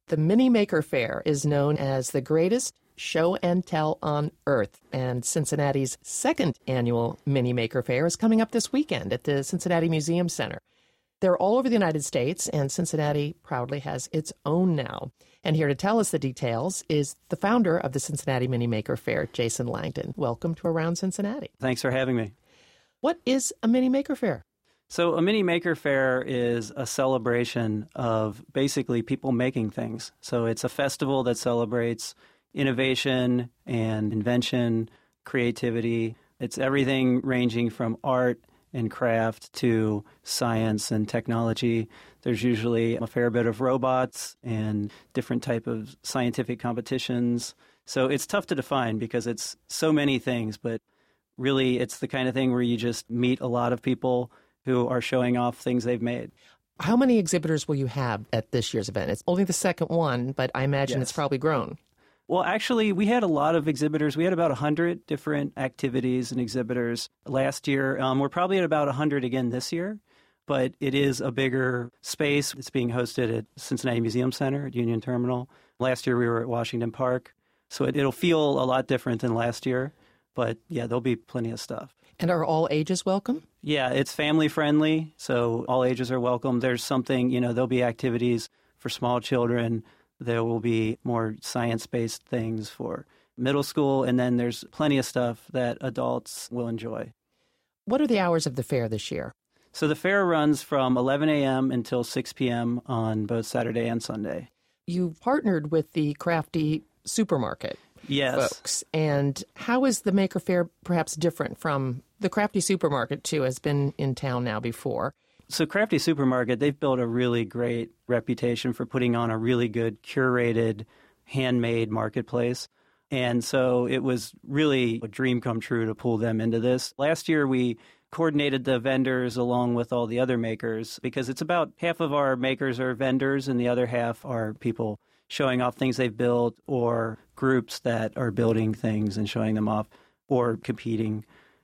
The Mini Maker Faire is known as the greatest show and tell on earth, and Cincinnati's second annual Mini Maker Faire is coming up this weekend at the Cincinnati Museum Center. They're all over the United States, and Cincinnati proudly has its own now. And here to tell us the details is the founder of the Cincinnati Mini Maker Faire, Jason Langdon. Welcome to Around Cincinnati. Thanks for having me. What is a Mini Maker Faire? So a Mini Maker Faire is a celebration of basically people making things. So it's a festival that celebrates innovation and invention, creativity. It's everything ranging from art and craft to science and technology. There's usually a fair bit of robots and different type of scientific competitions. So it's tough to define because it's so many things, but really it's the kind of thing where you just meet a lot of people who are showing off things they've made. How many exhibitors will you have at this year's event? It's only the second one, but I imagine It's probably grown. Well, actually, we had a lot of exhibitors. We had about 100 different activities and exhibitors last year. We're probably at about 100 again this year, but it is a bigger space. It's being hosted at Cincinnati Museum Center at Union Terminal. Last year, we were at Washington Park, so it'll feel a lot different than last year. But, yeah, there'll be plenty of stuff. And are all ages welcome? Yeah, it's family-friendly, so all ages are welcome. There's something, there'll be activities for small children. There will be more science-based things for middle school, and then there's plenty of stuff that adults will enjoy. What are the hours of the fair this year? So the fair runs from 11 a.m. until 6 p.m. on both Saturday and Sunday. You've partnered with the Crafty Supermarket. Yes. Folks. And how is the Maker Faire perhaps different from the Crafty Supermarket, too, has been in town now before? So Crafty Supermarket, they've built a really great reputation for putting on a really good, curated, handmade marketplace. And so it was really a dream come true to pull them into this. Last year, we coordinated the vendors along with all the other makers because it's about half of our makers are vendors and the other half are people showing off things they've built or groups that are building things and showing them off or competing.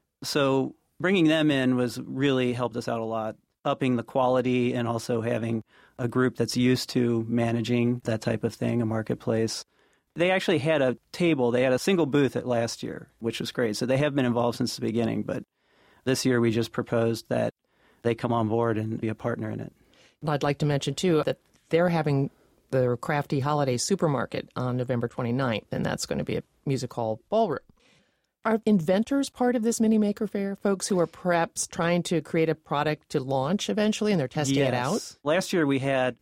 So bringing them in was really helped us out a lot, upping the quality and also having a group that's used to managing that type of thing, a marketplace. They actually had a table. They had a single booth at last year, which was great. So they have been involved since the beginning, but this year we just proposed that they come on board and be a partner in it. I'd like to mention, too, that they're having the Crafty Holiday Supermarket on November 29th, and that's going to be a music hall ballroom. Are inventors part of this Mini Maker Faire? Folks who are perhaps trying to create a product to launch eventually and they're testing it out? Last year we had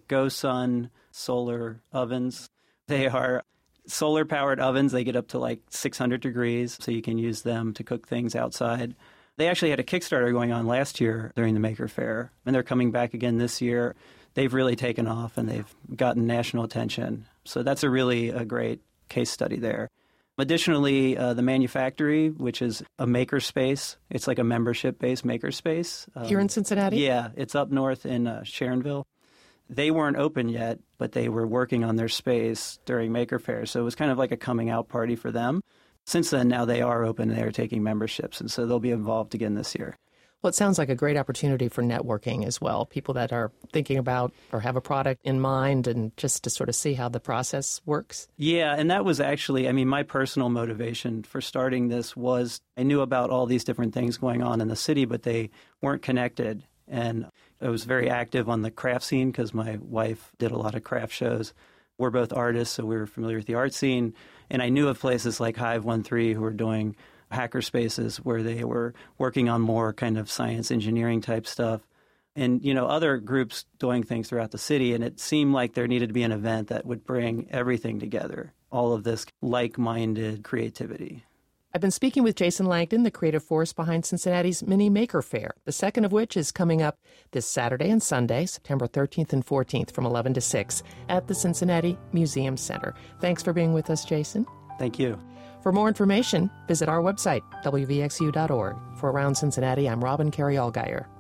GoSun solar ovens. They are solar-powered ovens. They get up to like 600 degrees, so you can use them to cook things outside. They actually had a Kickstarter going on last year during the Maker Faire, and they're coming back again this year. They've really taken off, and they've gotten national attention. So that's a great case study there. Additionally, the Manufactory, which is a makerspace. It's like a membership-based makerspace. Here in Cincinnati? Yeah, it's up north in Sharonville. They weren't open yet, but they were working on their space during Maker Faire. So it was kind of like a coming-out party for them. Since then, now they are open and they are taking memberships, and so they'll be involved again this year. Well, it sounds like a great opportunity for networking as well. People that are thinking about or have a product in mind and just to sort of see how the process works. Yeah, and that was actually, my personal motivation for starting this was I knew about all these different things going on in the city, but they weren't connected. And I was very active on the craft scene because my wife did a lot of craft shows. We're both artists, so we were familiar with the art scene. And I knew of places like Hive 13 who were doing hacker spaces where they were working on more kind of science engineering type stuff and, other groups doing things throughout the city. And it seemed like there needed to be an event that would bring everything together, all of this like-minded creativity. I've been speaking with Jason Langdon, the creative force behind Cincinnati's Mini Maker Faire, the second of which is coming up this Saturday and Sunday, September 13th and 14th from 11 to 6 at the Cincinnati Museum Center. Thanks for being with us, Jason. Thank you. For more information, visit our website, wvxu.org. For Around Cincinnati, I'm Robin Carey-Allgaier.